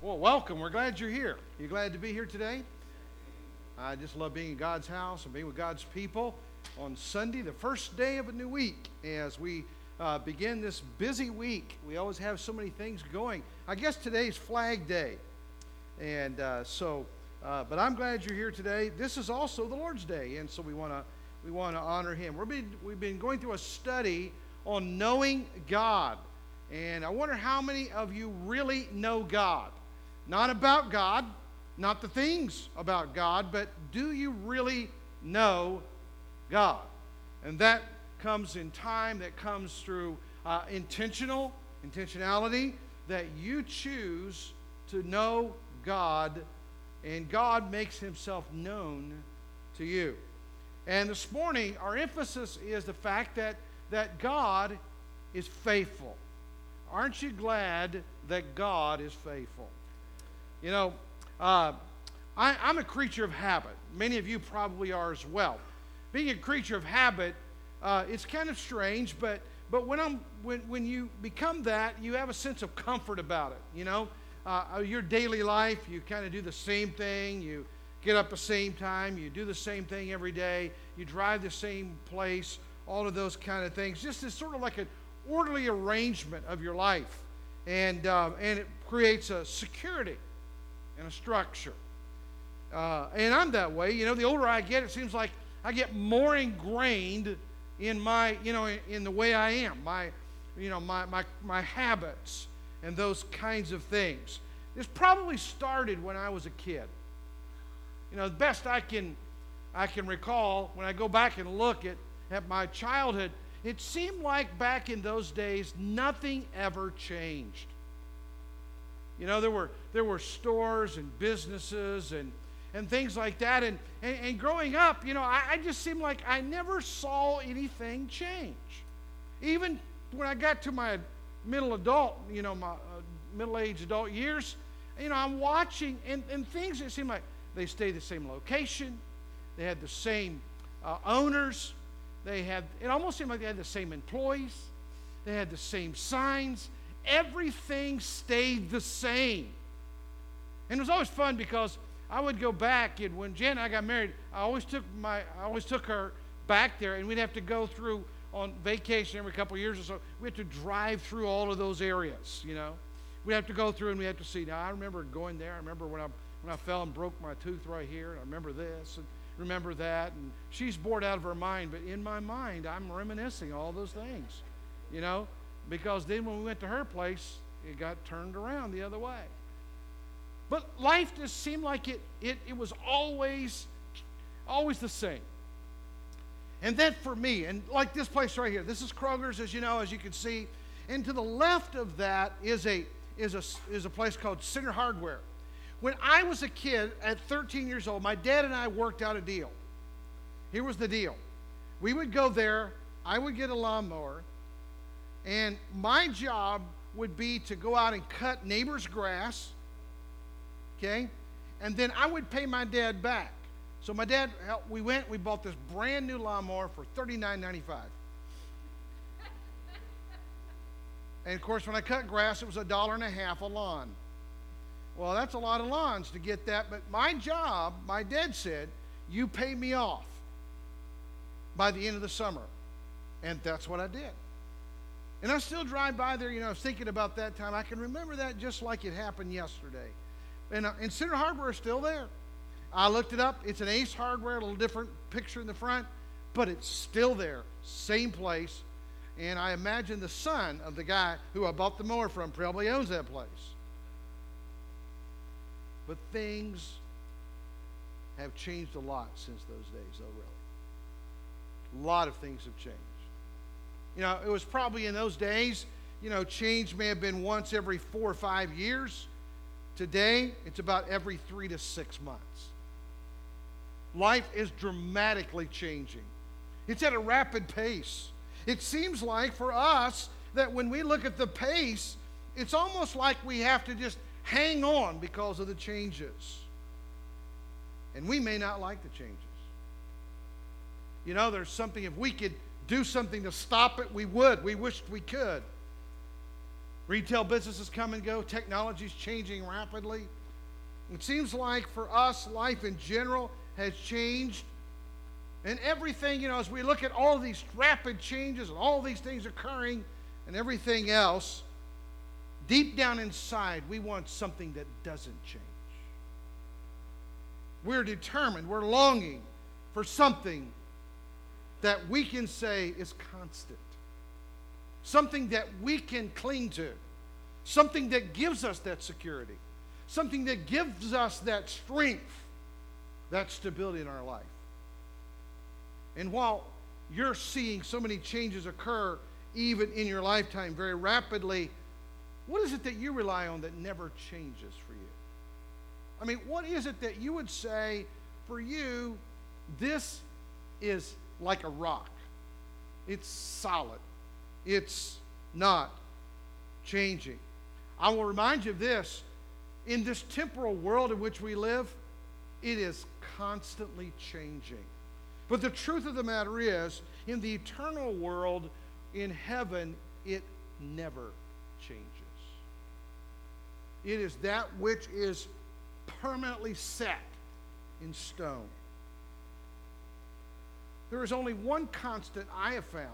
Well, welcome. We're glad you're here. You glad to be here today? I just love being in God's house and being with God's people on Sunday, the first day of a new week. As we begin this busy week, we always have so many things going. I guess today's Flag Day, and but I'm glad you're here today. This is also the Lord's Day, and so we want to honor Him. We've been going through a study on knowing God, and I wonder how many of you really know God. Not about God, not the things about God, but do you really know God? And that comes in time, that comes through intentionality, that you choose to know God, and God makes Himself known to you. And this morning, our emphasis is the fact that God is faithful. Aren't you glad that God is faithful? You know, I'm a creature of habit. Many of you probably are as well. Being a creature of habit, it's kind of strange, but when you become that, you have a sense of comfort about it. You know, your daily life, you kind of do the same thing. You get up the same time. You do the same thing every day. You drive the same place. All of those kind of things. Just as sort of like an orderly arrangement of your life, and it creates a security and a structure. And I'm that way. You know, the older I get, it seems like I get more ingrained in my, in the way I am, my habits and those kinds of things. This probably started when I was a kid. You know, the best I can recall when I go back and look at my childhood, it seemed like back in those days nothing ever changed. You know, there were stores and businesses and things like that. And growing up, you know, I just seemed like I never saw anything change. Even when I got to my middle-aged adult years, you know, I'm watching, and things that seem like they stayed the same location. They had the same owners. It almost seemed like they had the same employees. They had the same signs. Everything stayed the same. And it was always fun because I would go back, and when Jen and I got married, I always took her back there, and we'd have to go through on vacation every couple of years or so. We had to drive through all of those areas, you know. We'd have to go through and we had to see. Now, I remember going there. I remember when I fell and broke my tooth right here. And I remember this and remember that. And she's bored out of her mind, but in my mind, I'm reminiscing all those things, you know. Because then when we went to her place, it got turned around the other way. But life just seemed like it was always the same. And then for me, and like this place right here, this is Kroger's, as you know, as you can see. And to the left of that is a place called Center Hardware. When I was a kid at 13 years old, my dad and I worked out a deal. Here was the deal. We would go there, I would get a lawnmower, and my job would be to go out and cut neighbors' grass, okay? And then I would pay my dad back. So my dad, we bought this brand new lawnmower for $39.95. And of course, when I cut grass, it was $1.50 a lawn. Well, that's a lot of lawns to get that, but my job, my dad said, you pay me off by the end of the summer. And that's what I did. And I still drive by there, you know, thinking about that time. I can remember that just like it happened yesterday. And Center Hardware is still there. I looked it up. It's an Ace Hardware, a little different picture in the front, but it's still there, same place. And I imagine the son of the guy who I bought the mower from probably owns that place. But things have changed a lot since those days, though, really. A lot of things have changed. You know, it was probably in those days, you know, change may have been once every 4 or 5 years. Today, it's about every 3 to 6 months. Life is dramatically changing. It's at a rapid pace. It seems like for us that when we look at the pace, it's almost like we have to just hang on because of the changes. And we may not like the changes. You know, there's something, if we could do something to stop it, we would. We wished we could. Retail businesses come and go. Technology is changing rapidly. It seems like for us, life in general has changed. And everything, as we look at all of these rapid changes and all these things occurring and everything else, deep down inside, we want something that doesn't change. We're determined, we're longing for something that we can say is constant. Something that we can cling to. Something that gives us that security. Something that gives us that strength, that stability in our life. And while you're seeing so many changes occur even in your lifetime very rapidly, what is it that you rely on that never changes for you? I mean, what is it that you would say for you, this is like a rock? It's solid. It's not changing. I will remind you of this. In this temporal world in which we live, it is constantly changing. But the truth of the matter is, in the eternal world, in heaven, it never changes. It is that which is permanently set in stone. There is only one constant I have found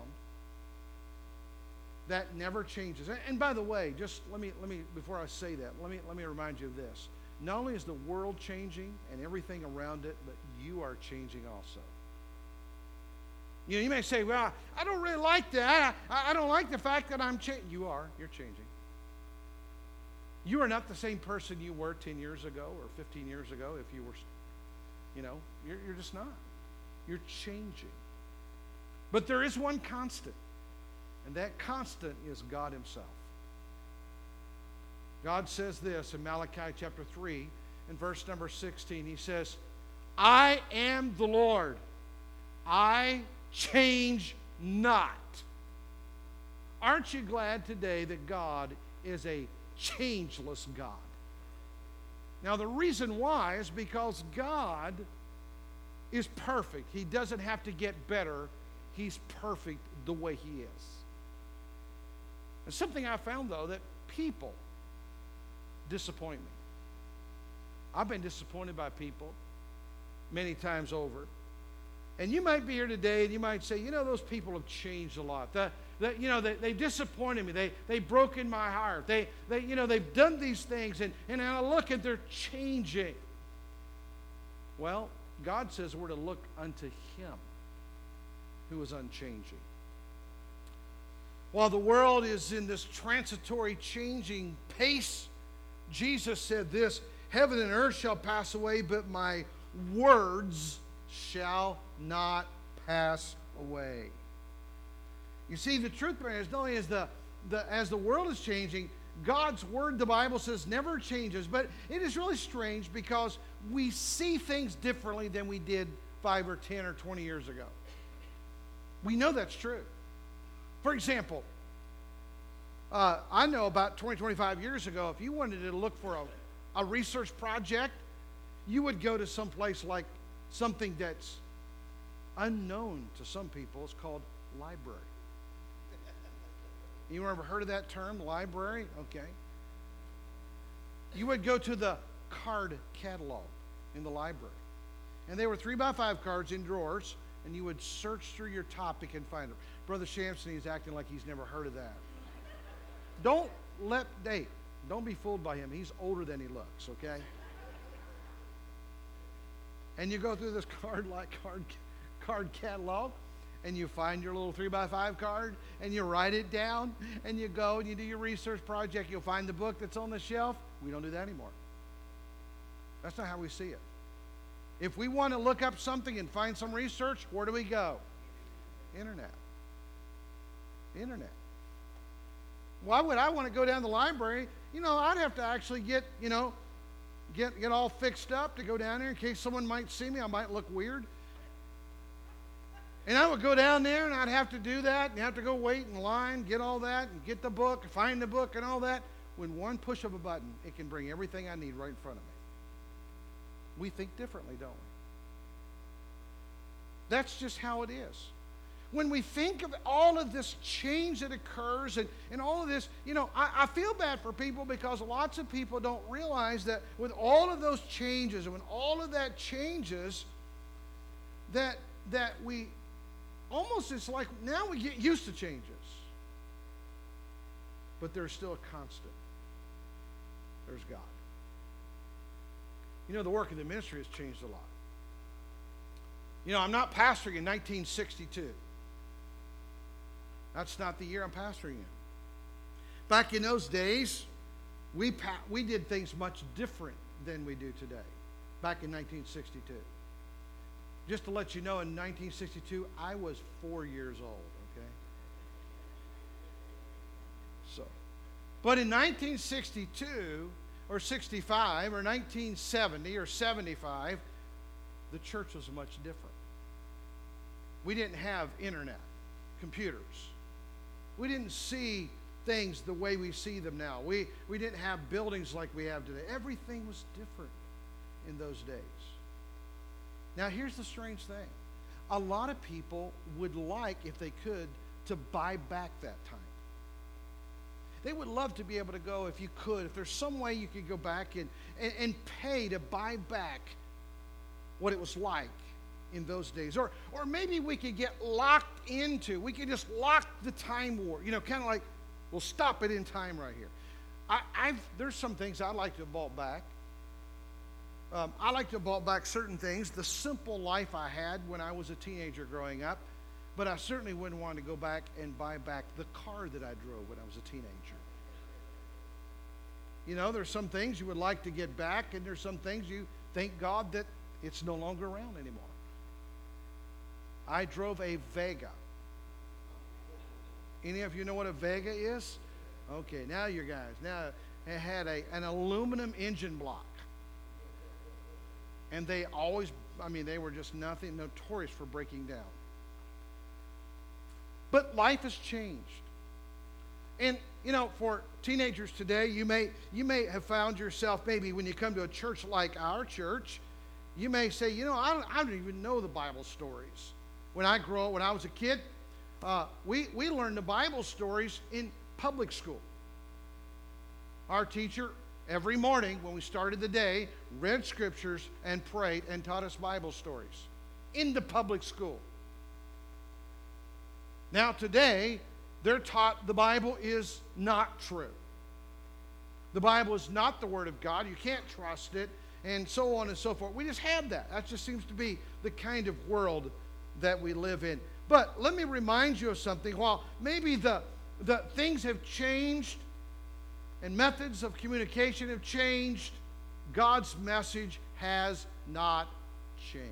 that never changes. And by the way, just let me before I say that, let me remind you of this. Not only is the world changing and everything around it, but you are changing also. You may say, well, I don't really like that. I don't like the fact that I'm changing. You're changing. You are not the same person you were 10 years ago or 15 years ago if you were, you're just not. You're changing. But there is one constant, and that constant is God himself. God says this in Malachi chapter 3 and verse number 16. He says, I am the Lord. I change not. Aren't you glad today that God is a changeless God? Now, the reason why is because God is perfect. He doesn't have to get better. He's perfect the way he is. And something I found, though, that people disappoint me. I've been disappointed by people many times over. And you might be here today and you might say, those people have changed a lot. They disappointed me. They've broken my heart. They've done these things, and I look and they're changing. Well, God says we're to look unto him who is unchanging. While the world is in this transitory changing pace, Jesus said this, heaven and earth shall pass away, but my words shall not pass away. You see, the truth is, not only is as the world is changing, God's word, the Bible says, never changes. But it is really strange because we see things differently than we did 5 or 10 or 20 years ago. We know that's true. For example, I know about 20, 25 years ago, if you wanted to look for a research project, you would go to some place like something that's unknown to some people. It's called library. You ever heard of that term, library? Okay. You would go to the card catalog in the library. And they were 3x5 cards in drawers, and you would search through your topic and find them. Brother Shamson is acting like he's never heard of that. Don't be fooled by him. He's older than he looks, okay? And you go through this card catalog, and you find your little 3x5 card, and you write it down, and you go and you do your research project. You'll find the book that's on the shelf. We don't do that anymore. That's not how we see it. If we want to look up something and find some research, where do we go? Internet. Why would I want to go down to the library? I'd have to actually get all fixed up to go down there in case someone might see me. I might look weird. And I would go down there and I'd have to do that and have to go wait in line, get all that, and get the book, find the book and all that. When one push of a button, it can bring everything I need right in front of me. We think differently, don't we? That's just how it is. when we think of all of this change that occurs and all of this, I feel bad for people because lots of people don't realize that with all of those changes and when all of that changes, that we almost, it's like now we get used to changes. But there's still a constant. There's God. The work of the ministry has changed a lot. I'm not pastoring in 1962. That's not the year I'm pastoring in. Back in those days, we did things much different than we do today. Back in 1962. Just to let you know, in 1962, I was 4 years old, okay? But in 1962, or 65, or 1970, or 75, the church was much different. We didn't have internet, computers. We didn't see things the way we see them now. We didn't have buildings like we have today. Everything was different in those days. Now, here's the strange thing. A lot of people would like, if they could, to buy back that time. They would love to be able to go, if you could, if there's some way you could go back and pay to buy back what it was like in those days. Or maybe we could get locked into, we could just lock the time war, kind of like, we'll stop it in time right here. There's some things I'd like to have bought back. I like to have bought back certain things, the simple life I had when I was a teenager growing up, but I certainly wouldn't want to go back and buy back the car that I drove when I was a teenager. There's some things you would like to get back, and there's some things you thank God that it's no longer around anymore. I drove a Vega. Any of you know what a Vega is? Okay, now you guys. Now, it had an aluminum engine block. And they always, they were just notorious for breaking down. But life has changed. And, for teenagers today, you may have found yourself, maybe when you come to a church like our church, you may say, I don't even know the Bible stories. When I was a kid, we learned the Bible stories in public school. Our teacher, every morning when we started the day, read scriptures and prayed and taught us Bible stories in the public school. Now today, they're taught the Bible is not true. The Bible is not the Word of God. You can't trust it, and so on and so forth. We just have that. That just seems to be the kind of world that we live in. But let me remind you of something. While maybe the things have changed and methods of communication have changed, God's message has not changed.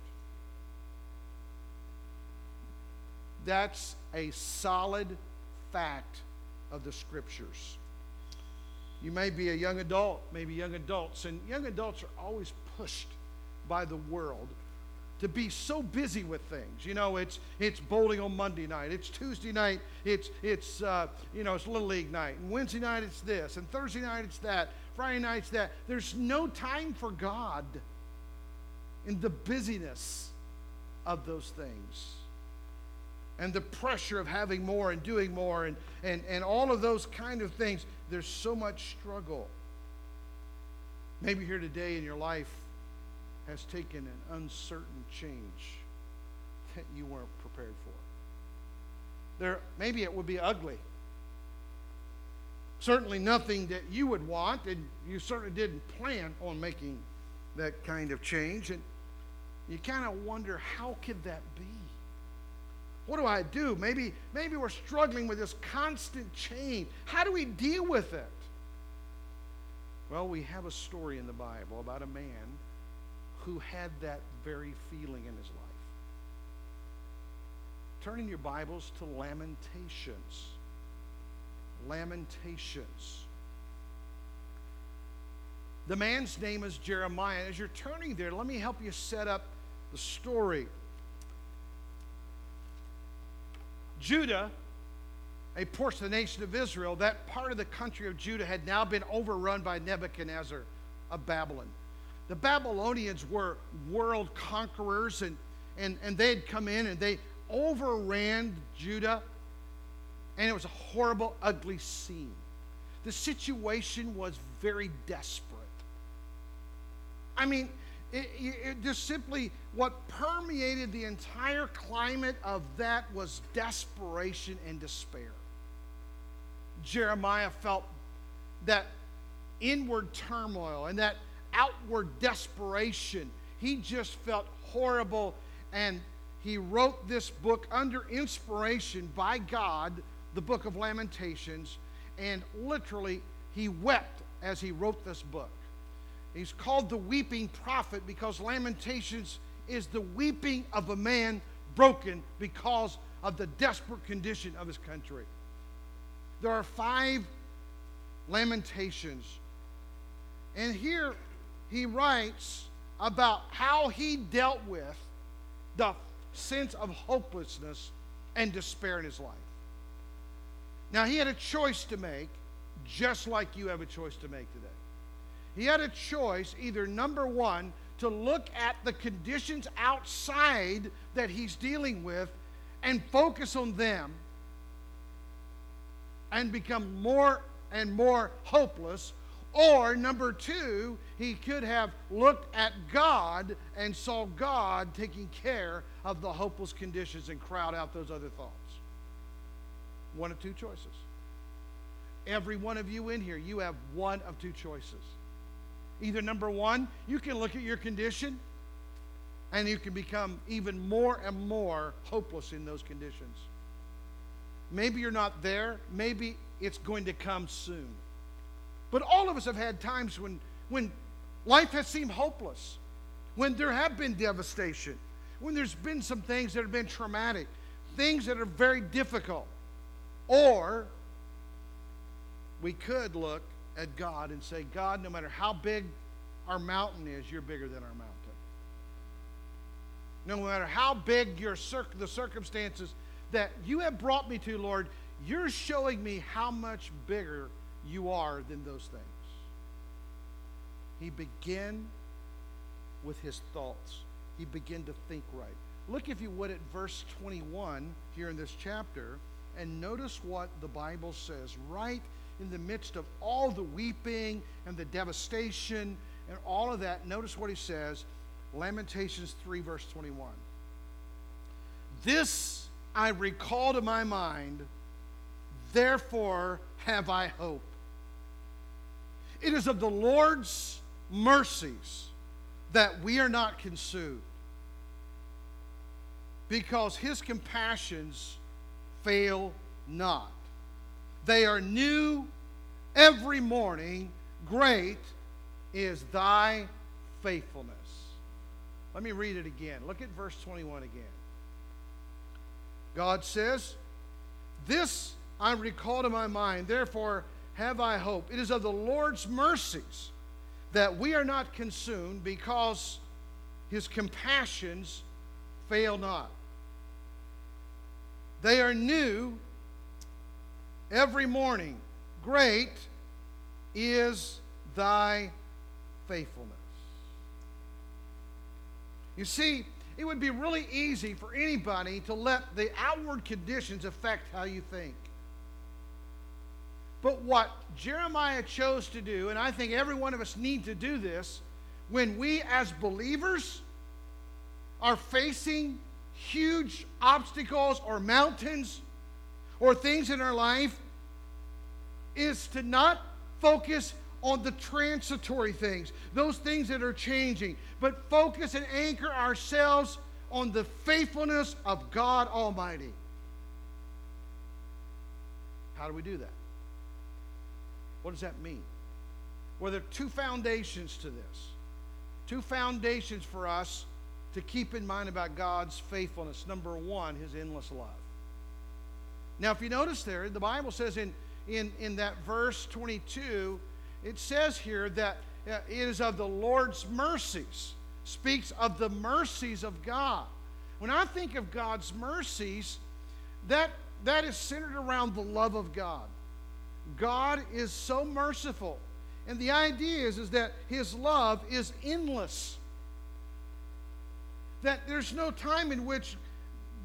That's a solid fact of the Scriptures. You may be a young adult, maybe young adults, and young adults are always pushed by the world to be so busy with things. It's bowling on Monday night. It's Tuesday night. It's Little League night. And Wednesday night it's this. And Thursday night it's that. Friday night it's that. There's no time for God in the busyness of those things. And the pressure of having more and doing more and all of those kind of things. There's so much struggle. Maybe here today in your life has taken an uncertain change that you weren't prepared for. Maybe it would be ugly. Certainly nothing that you would want, and you certainly didn't plan on making that kind of change. And you kind of wonder, how could that be? What do I do? Maybe we're struggling with this constant change. How do we deal with it? Well, we have a story in the Bible about a man who had that very feeling in his life. Turn in your Bibles to Lamentations. Lamentations. The man's name is Jeremiah. As you're turning there, let me help you set up the story. Judah, a portion of the nation of Israel, that part of the country of Judah had now been overrun by Nebuchadnezzar of Babylon. The Babylonians were world conquerors, and they had come in and they overran Judah, and it was a horrible, ugly scene. The situation was very desperate. I mean, it just simply, what permeated the entire climate of that was desperation and despair. Jeremiah felt that inward turmoil and that outward desperation. He just felt horrible, and he wrote this book under inspiration by God, the book of Lamentations, and literally he wept as he wrote this book. He's called the weeping prophet because Lamentations is the weeping of a man broken because of the desperate condition of his country. There are 5 Lamentations, and here he writes about how he dealt with the sense of hopelessness and despair in his life. Now, he had a choice to make, just like you have a choice to make today. He had a choice, either number one, to look at the conditions outside that he's dealing with and focus on them and become more and more hopeless. Or number two, he could have looked at God and saw God taking care of the hopeless conditions and crowd out those other thoughts. One of two choices. Every one of you in here, you have one of two choices. Either number one, you can look at your condition and you can become even more and more hopeless in those conditions. Maybe you're not there. Maybe it's going to come soon. But all of us have had times when life has seemed hopeless, when there have been devastation, when there's been some things that have been traumatic, things that are very difficult. Or we could look at God and say, God, no matter how big our mountain is, you're bigger than our mountain. No matter how big the circumstances that you have brought me to, Lord, you're showing me how much bigger you are than those things. He began with his thoughts. He began to think right. Look, if you would, at verse 21 here in this chapter, and notice what the Bible says right in the midst of all the weeping and the devastation and all of that. Notice what he says, Lamentations 3, verse 21. This I recall to my mind, therefore have I hope. It is of the Lord's mercies that we are not consumed, because his compassions fail not. They are new every morning. Great is thy faithfulness. Let me read it again. Look at verse 21 again. God says, this I recall to my mind, therefore have I hope. It is of the Lord's mercies that we are not consumed, because his compassions fail not. They are new every morning. Great is thy faithfulness. You see, it would be really easy for anybody to let the outward conditions affect how you think. But what Jeremiah chose to do, and I think every one of us need to do this, when we as believers are facing huge obstacles or mountains or things in our life, is to not focus on the transitory things, those things that are changing, but focus and anchor ourselves on the faithfulness of God Almighty. How do we do that? What does that mean? Well, there are two foundations to this. Two foundations for us to keep in mind about God's faithfulness. Number one, his endless love. Now, if you notice there, the Bible says in that verse 22, it says here that it is of the Lord's mercies. Speaks of the mercies of God. When I think of God's mercies, that is centered around the love of God. God is so merciful. And the idea is that his love is endless. That there's no time in which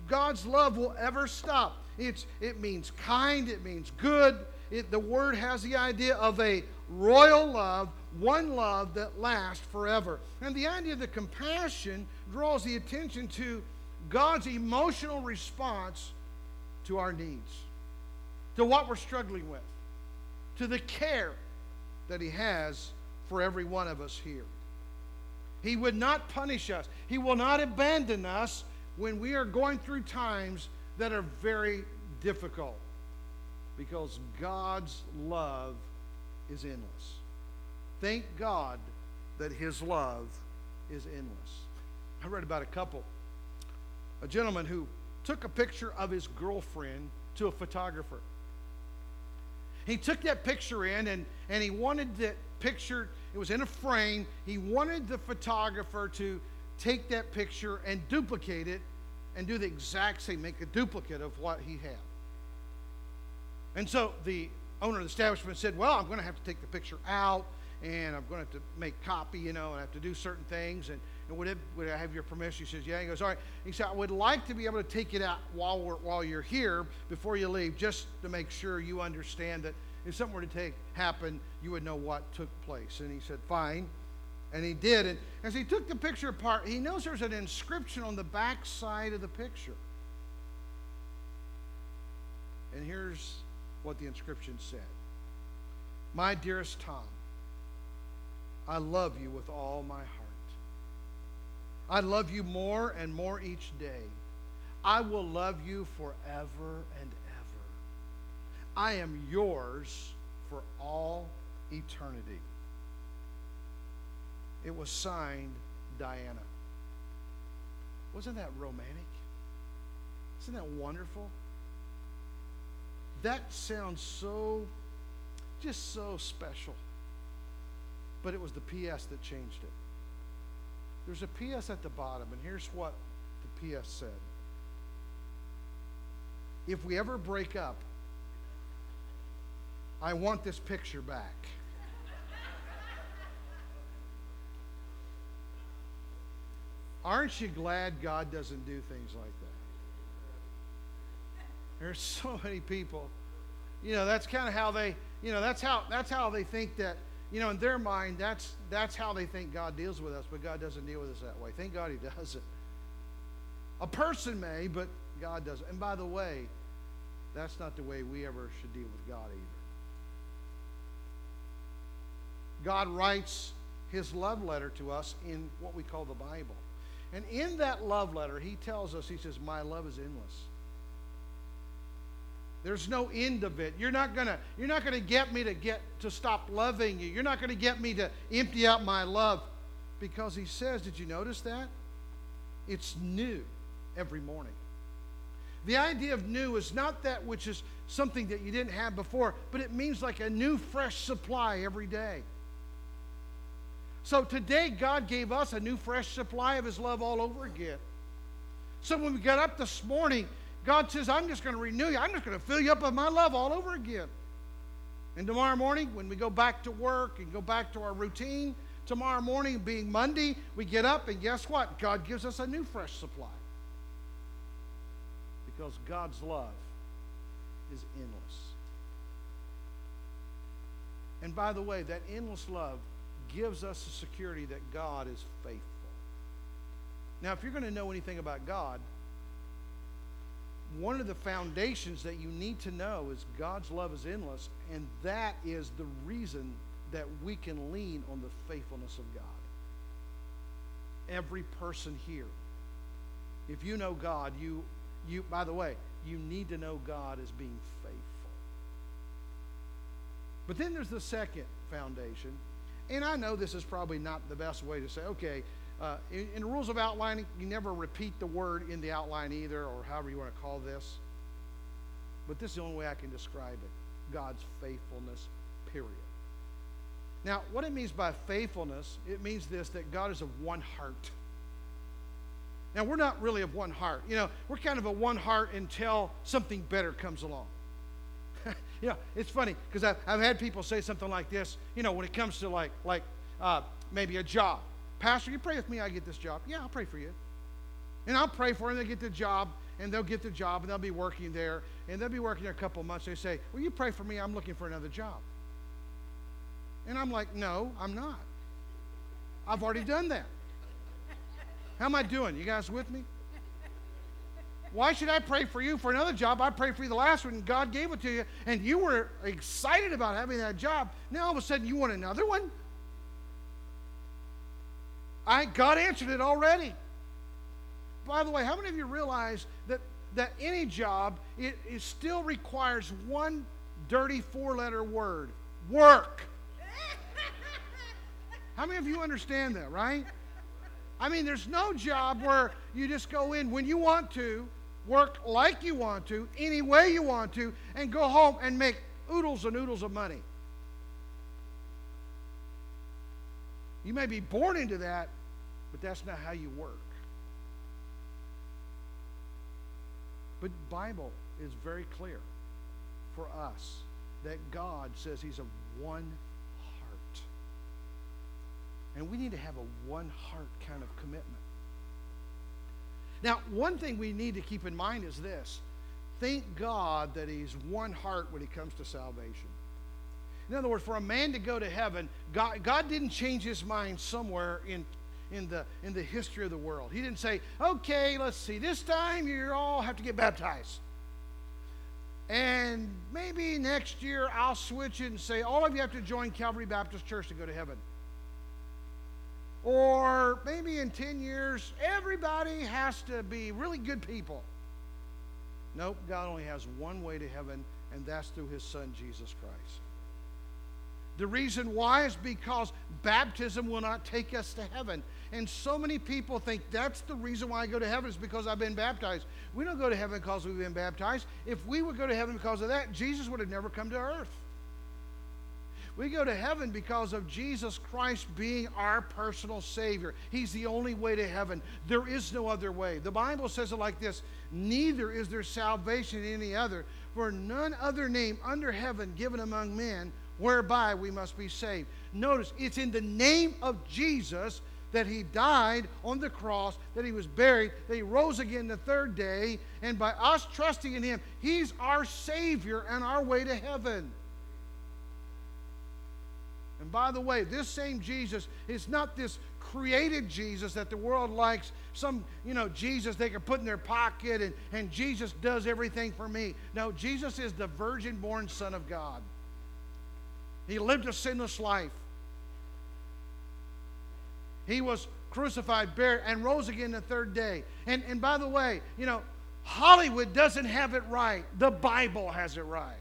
God's love will ever stop. It means kind. It means good. The word has the idea of a royal love, one love that lasts forever. And the idea of the compassion draws the attention to God's emotional response to our needs, to what we're struggling with, to the care that He has for every one of us here. He would not punish us. He will not abandon us when we are going through times that are very difficult, because God's love is endless. Thank God that His love is endless. I read about a gentleman who took a picture of his girlfriend to a photographer. He took that picture in, and he wanted that picture, it was in a frame. He wanted the photographer to take that picture and duplicate it and do the exact same, make a duplicate of what he had. And so the owner of the establishment said, well, I'm going to have to take the picture out, and I'm going to have to make copy, and I have to do certain things, and would I have your permission? He says, yeah. He goes, all right. He said, I would like to be able to take it out while you're here before you leave, just to make sure you understand that if something were to happen, you would know what took place. And he said, fine. And he did. And as he took the picture apart, he knows there's an inscription on the back side of the picture. And here's what the inscription said. My dearest Tom, I love you with all my heart. I love you more and more each day. I will love you forever and ever. I am yours for all eternity. It was signed Diana. Wasn't that romantic? Isn't that wonderful? That sounds just so special. But it was the P.S. that changed it. There's a P.S. at the bottom, and here's what the P.S. said. If we ever break up, I want this picture back. Aren't you glad God doesn't do things like that? There's so many people, that's kind of how they, that's how they think that, in their mind, that's how they think God deals with us, but God doesn't deal with us that way. Thank God He doesn't. A person may, but God doesn't. And by the way, that's not the way we ever should deal with God either. God writes His love letter to us in what we call the Bible. And in that love letter, He tells us, He says, my love is endless. There's no end of it. You're not gonna get me to stop loving you. You're not gonna get me to empty out my love. Because He says, did you notice that? It's new every morning. The idea of new is not that which is something that you didn't have before, but it means like a new fresh supply every day. So today, God gave us a new fresh supply of His love all over again. So when we got up this morning, God says, I'm just going to renew you. I'm just going to fill you up with my love all over again. And tomorrow morning, when we go back to work and go back to our routine, tomorrow morning being Monday, we get up and guess what? God gives us a new fresh supply. Because God's love is endless. And by the way, that endless love gives us the security that God is faithful. Now, if you're going to know anything about God, one of the foundations that you need to know is God's love is endless, and that is the reason that we can lean on the faithfulness of God. Every person here, if you know God, you by the way, you need to know God as being faithful. But then there's the second foundation, and I know this is probably not the best way to say, okay, in the rules of outlining, you never repeat the word in the outline either, or however you want to call this. But this is the only way I can describe it. God's faithfulness, period. Now, what it means by faithfulness, it means this, that God is of one heart. Now, we're not really of one heart. We're kind of a one heart until something better comes along. It's funny, because I've had people say something like this, when it comes to like maybe a job. Pastor, you pray with me, I get this job. Yeah, I'll pray for you. And I'll pray for him to get the job. and they'll get the job, and they'll be working there, and they'll be working there a couple of months. They say, will you pray for me? I'm looking for another job. And I'm like, no, I'm not. I've already done that. How am I doing? You guys with me? Why should I pray for you for another job? I prayed for you the last one, and God gave it to you, and you were excited about having that job. Now all of a sudden you want another one? God answered it already. By the way, how many of you realize that any job, it still requires one dirty four-letter word? Work. How many of you understand that, right? I mean, there's no job where you just go in when you want to, work like you want to, any way you want to, and go home and make oodles and oodles of money. You may be born into that, but that's not how you work. But the Bible is very clear for us that God says He's of one heart. And we need to have a one heart kind of commitment. Now, one thing we need to keep in mind is this. Thank God that He's one heart when it comes to salvation. In other words, for a man to go to heaven, God didn't change His mind somewhere in the history of the world. He didn't say, okay, let's see, this time you all have to get baptized. And maybe next year I'll switch it and say, all of you have to join Calvary Baptist Church to go to heaven. Or maybe in 10 years, everybody has to be really good people. Nope, God only has one way to heaven, and that's through His Son, Jesus Christ. The reason why is because baptism will not take us to heaven. And so many people think that's the reason why I go to heaven is because I've been baptized. We don't go to heaven because we've been baptized. If we would go to heaven because of that, Jesus would have never come to earth. We go to heaven because of Jesus Christ being our personal Savior. He's the only way to heaven. There is no other way. The Bible says it like this, neither is there salvation in any other, for none other name under heaven given among men whereby we must be saved. Notice, it's in the name of Jesus that He died on the cross, that He was buried, that He rose again the third day, and by us trusting in Him, He's our Savior and our way to heaven. And by the way, this same Jesus is not this created Jesus that the world likes, some, Jesus they can put in their pocket and Jesus does everything for me. No, Jesus is the virgin-born Son of God. He lived a sinless life. He was crucified, buried, and rose again the third day. And by the way, Hollywood doesn't have it right. The Bible has it right.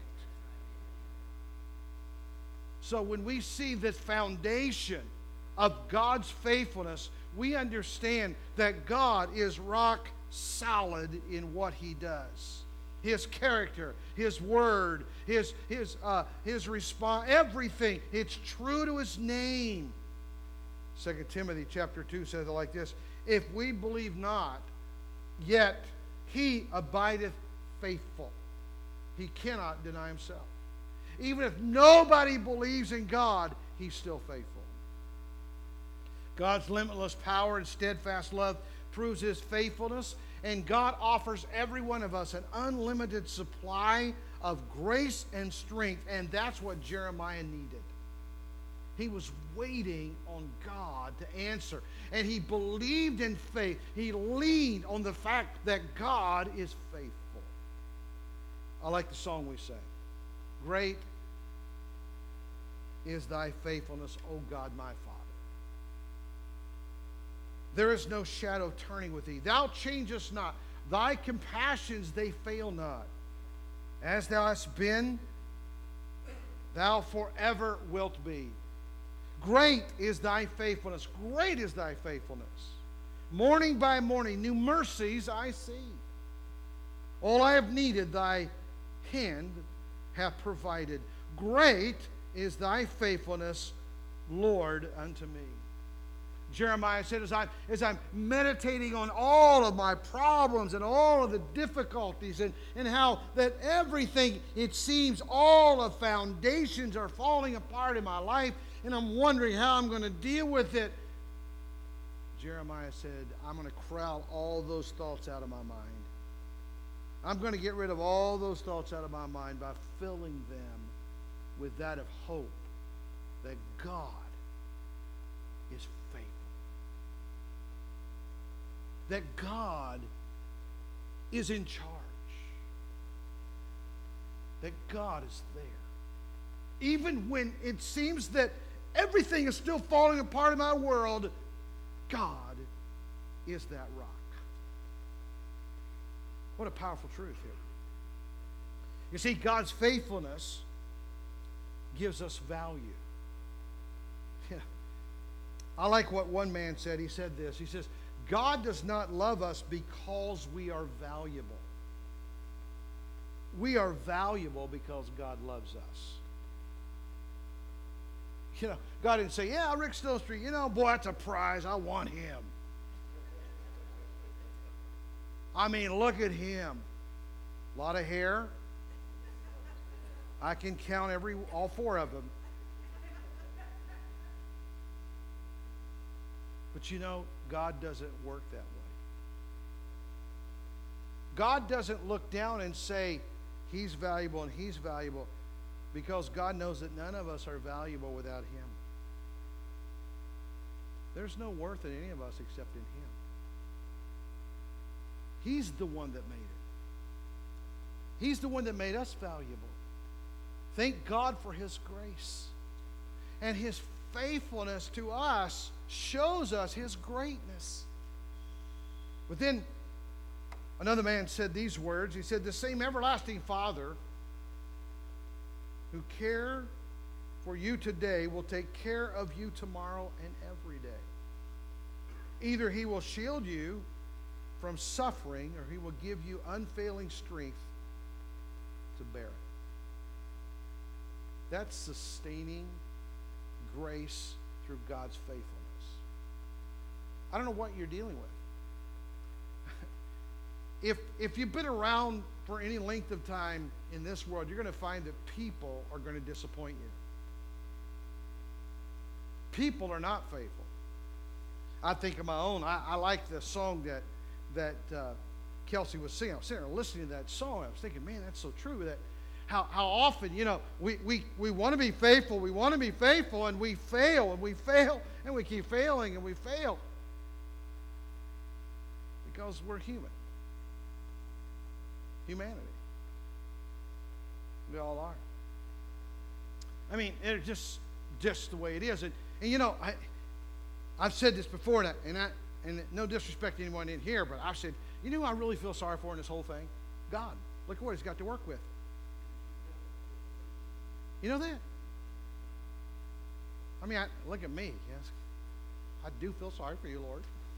So when we see this foundation of God's faithfulness, we understand that God is rock solid in what He does. His character, His word, His response, everything. It's true to His name. 2 Timothy chapter 2 says it like this, if we believe not, yet He abideth faithful. He cannot deny Himself. Even if nobody believes in God, He's still faithful. God's limitless power and steadfast love proves His faithfulness, and God offers every one of us an unlimited supply of grace and strength, and that's what Jeremiah needed. He was waiting on God to answer, and he believed in faith. He leaned on the fact that God is faithful. I like the song we sang. Great is thy faithfulness, O God my Father. There is no shadow turning with thee. Thou changest not. Thy compassions, they fail not. As thou hast been, thou forever wilt be. Great is thy faithfulness. Great is thy faithfulness. Morning by morning, new mercies I see. All I have needed, thy hand hath provided. Great is thy faithfulness, Lord, unto me. Jeremiah said, as I'm meditating on all of my problems and all of the difficulties and how that everything, it seems all the foundations are falling apart in my life, and I'm wondering how I'm going to deal with it. Jeremiah said, I'm going to crowd all those thoughts out of my mind. I'm going to get rid of all those thoughts out of my mind by filling them with that of hope that God is faithful. That God is in charge. That God is there. Even when it seems that everything is still falling apart in my world, God is that rock. What a powerful truth here. You see, God's faithfulness gives us value. Yeah. I like what one man said. He said this. He says, God does not love us because we are valuable. We are valuable because God loves us. You know, God didn't say, yeah, Rick Stillstreet, you know, boy, that's a prize. I want him. I mean, look at him. A lot of hair. I can count all four of them. But you know, God doesn't work that way. God doesn't look down and say, he's valuable and he's valuable, because God knows that none of us are valuable without him. There's no worth in any of us except in him. He's the one that made it. He's the one that made us valuable. Thank God for his grace. And his faithfulness to us shows us his greatness. But then another man said these words. He said, the same everlasting Father who cared for you today will take care of you tomorrow and every day. Either he will shield you from suffering, or he will give you unfailing strength to bear it. That's sustaining grace through God's faithfulness. I don't know what you're dealing with. If you've been around for any length of time in this world, you're going to find that people are going to disappoint you. People are not faithful. I think of my own. I like the song that Kelsey was singing. I was sitting there listening to that song. I was thinking, man, that's so true. That how often, you know, we want to be faithful. We want to be faithful, and we fail, and we fail, and we keep failing, and we fail. Because we're human. Humanity. We all are. I mean, it's just the way it is. And you know, I've said this before, and no disrespect to anyone in here, but I've said, you know who I really feel sorry for in this whole thing? God. Look at what he's got to work with. You know that? I mean, look at me. Yes, I do feel sorry for you, Lord.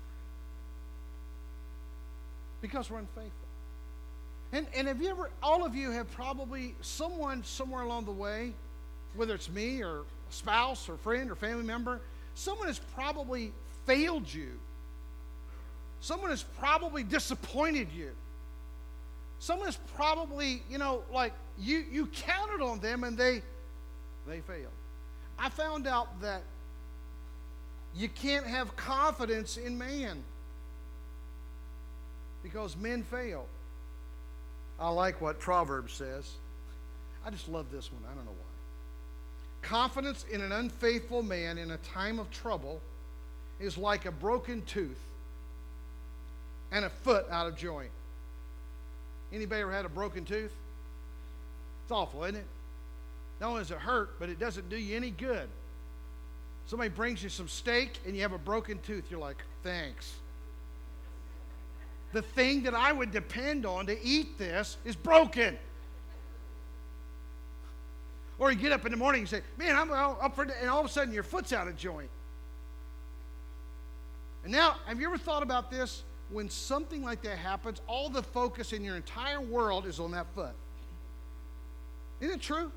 Because we're unfaithful. And have you ever, all of you have probably, someone somewhere along the way, whether it's me or a spouse or friend or family member, someone has probably failed you. Someone has probably disappointed you. Someone has probably, you know, like you counted on them and they failed. I found out that you can't have confidence in man because men fail. I like what Proverbs says. I just love this one. I don't know why. Confidence in an unfaithful man in a time of trouble is like a broken tooth and a foot out of joint. Anybody ever had a broken tooth? It's awful, isn't it? Not only does it hurt, but it doesn't do you any good. Somebody brings you some steak and you have a broken tooth. You're like, thanks. The thing that I would depend on to eat this is broken. Or you get up in the morning and say, man, I'm up for it, and all of a sudden your foot's out of joint. And now, have you ever thought about this? When something like that happens, all the focus in your entire world is on that foot. Isn't it true?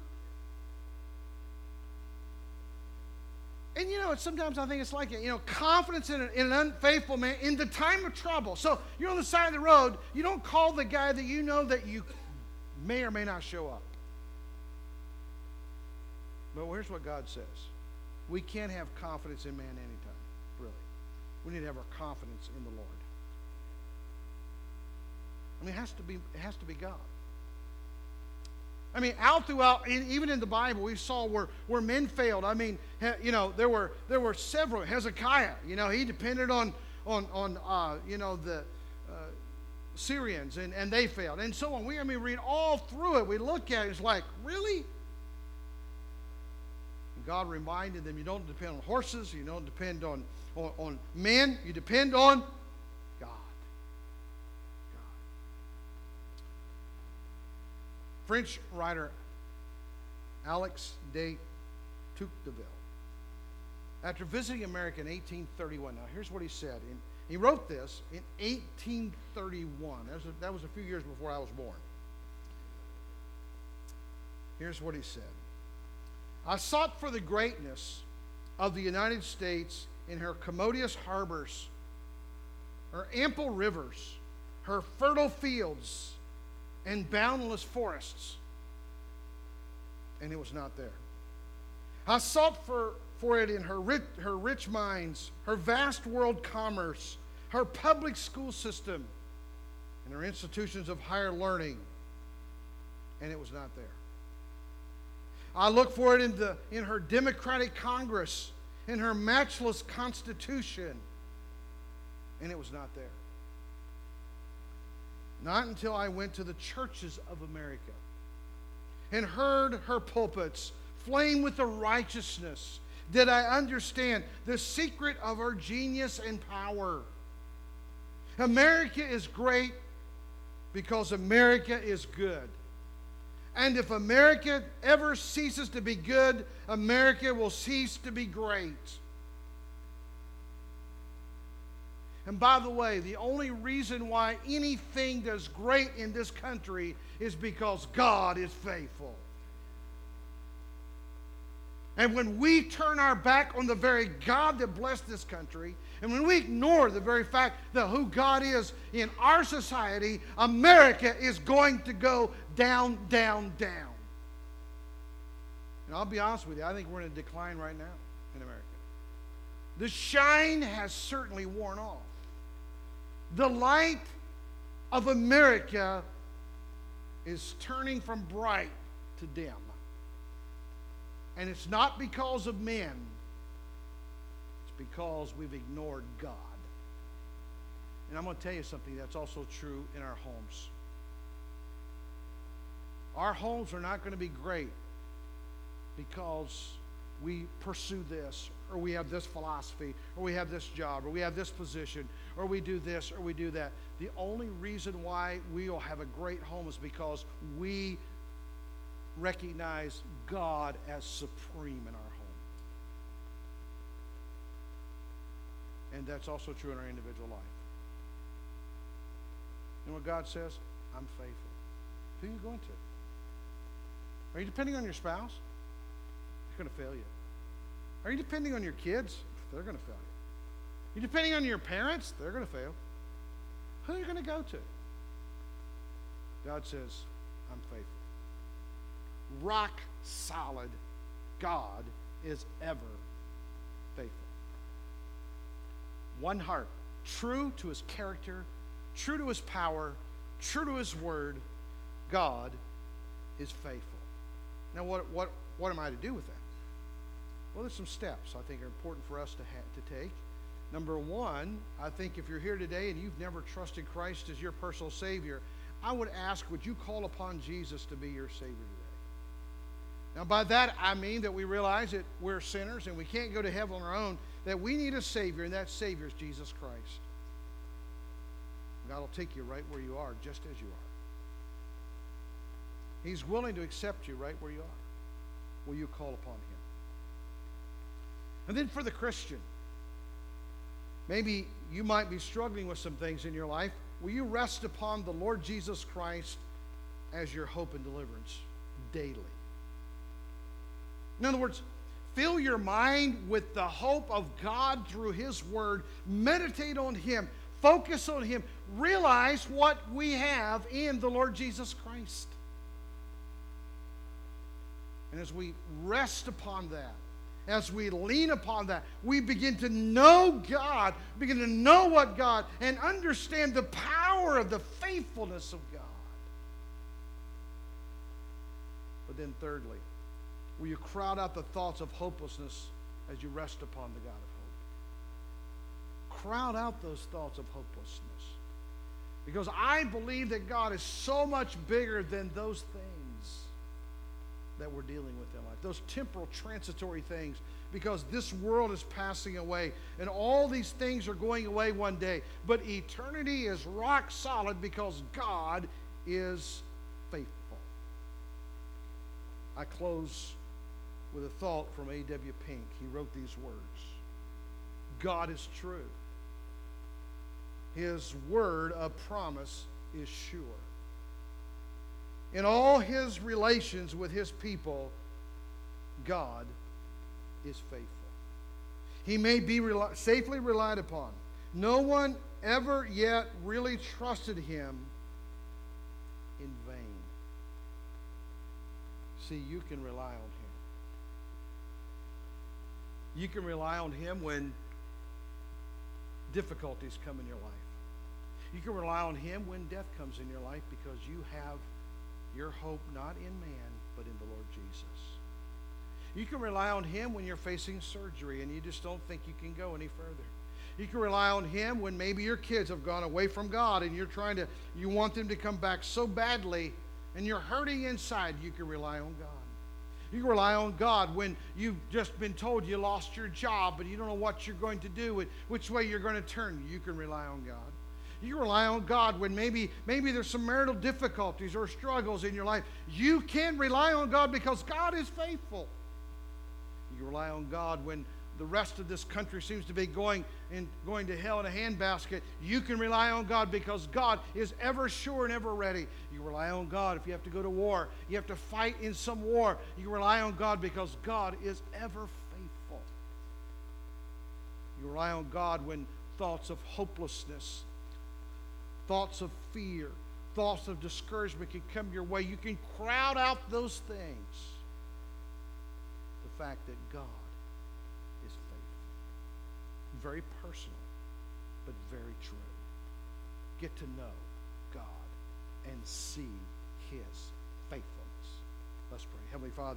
And you know, sometimes I think it's like it. You know, confidence in an unfaithful man in the time of trouble. So you're on the side of the road. You don't call the guy that you know that you may or may not show up. But here's what God says. We can't have confidence in man anytime, really. We need to have our confidence in the Lord. I mean, it has to be God. I mean, out throughout, even in the Bible, we saw where men failed. I mean, there were several. Hezekiah, he depended on the Syrians, and they failed, and so on. We read all through it. We look at it, it's like, really? And God reminded them, you don't depend on horses, you don't depend on men, you depend on God. French writer Alex de Tocqueville, after visiting America in 1831, now here's what he said. He wrote this in 1831. That was a few years before I was born. Here's what he said. I sought for the greatness of the United States in her commodious harbors, her ample rivers, her fertile fields, and boundless forests, and it was not there. I sought for it in her rich mines, her vast world commerce, her public school system, and her institutions of higher learning, and it was not there. I looked for it in her democratic Congress, in her matchless Constitution, and it was not there. Not until I went to the churches of America and heard her pulpits flame with the righteousness did I understand the secret of her genius and power. America is great because America is good. And if America ever ceases to be good, America will cease to be great. And by the way, the only reason why anything does great in this country is because God is faithful. And when we turn our back on the very God that blessed this country, and when we ignore the very fact that who God is in our society, America is going to go down, down, down. And I'll be honest with you, I think we're in a decline right now in America. The shine has certainly worn off. The light of America is turning from bright to dim. And it's not because of men. It's because we've ignored God. And I'm going to tell you something that's also true in our homes. Our homes are not going to be great because we pursue this, or we have this philosophy, or we have this job, or we have this position, or we do this, or we do that. The only reason why we will have a great home is because we recognize God as supreme in our home. And that's also true in our individual life. You know what God says? I'm faithful. Who are you going to? Are you depending on your spouse? They're going to fail you. Are you depending on your kids? They're going to fail you. Are you depending on your parents? They're going to fail. Who are you going to go to? God says, I'm faithful. Rock solid God is ever faithful. One heart, true to his character, true to his power, true to his word. God is faithful. Now, what am I to do with that? Well, there's some steps I think are important for us to take. Number one, I think if you're here today and you've never trusted Christ as your personal Savior, I would ask, would you call upon Jesus to be your Savior today? Now, by that I mean that we realize that we're sinners and we can't go to heaven on our own, that we need a Savior, and that Savior is Jesus Christ. God will take you right where you are, just as you are. He's willing to accept you right where you are. Will you call upon him? And then for the Christian, maybe you might be struggling with some things in your life. Will you rest upon the Lord Jesus Christ as your hope and deliverance daily? In other words, fill your mind with the hope of God through his word. Meditate on him. Focus on him. Realize what we have in the Lord Jesus Christ. And as we rest upon that, as we lean upon that, we begin to know God, begin to know what God, and understand the power power of the faithfulness of God. But then thirdly, will you crowd out the thoughts of hopelessness as you rest upon the God of hope? Crowd out those thoughts of hopelessness. Because I believe that God is so much bigger than those things that we're dealing with in life. Those temporal, transitory things. Because this world is passing away. And all these things are going away one day. But eternity is rock solid because God is faithful. I close with a thought from A.W. Pink. He wrote these words. God is true. His word of promise is sure. In all his relations with his people, God is faithful. He may be safely relied upon. No one ever yet really trusted him in vain. See, you can rely on him. You can rely on him when difficulties come in your life. You can rely on him when death comes in your life because you have your hope not in man, but in the Lord Jesus. You can rely on him when you're facing surgery and you just don't think you can go any further. You can rely on him when maybe your kids have gone away from God and you want them to come back so badly and you're hurting inside. You can rely on God. You can rely on God when you've just been told you lost your job but you don't know what you're going to do, which way you're going to turn. You can rely on God. You can rely on God when maybe there's some marital difficulties or struggles in your life. You can rely on God because God is faithful. You can rely on God when the rest of this country seems to be going to hell in a handbasket. You can rely on God because God is ever sure and ever ready. You rely on God if you have to go to war. You have to fight in some war. You rely on God because God is ever faithful. You rely on God when thoughts of hopelessness, thoughts of fear, thoughts of discouragement can come your way. You can crowd out those things. The fact that God is faithful. Very personal, but very true. Get to know God and see his faithfulness. Let's pray. Heavenly Father,